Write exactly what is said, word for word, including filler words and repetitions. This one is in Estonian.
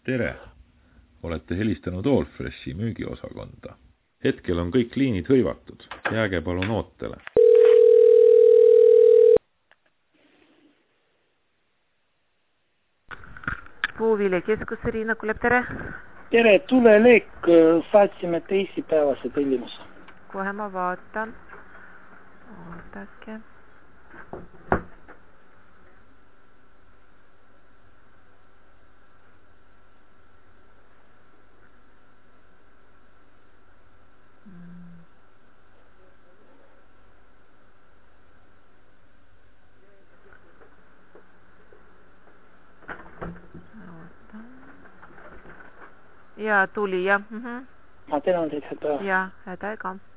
Tere! Olete helistanud Allfreshi müügiosakonda. Hetkel on kõik liinid hõivatud. Jääge palun ootele. Puuviljakeskus Riina Kuleb, tere! Tere, tulelek, saatsime teisipäevase tellimuse. Kohe ma vaatan. Ootake. Ja tuli, jah. Ma tänan teid, häda. Ja, häda ega.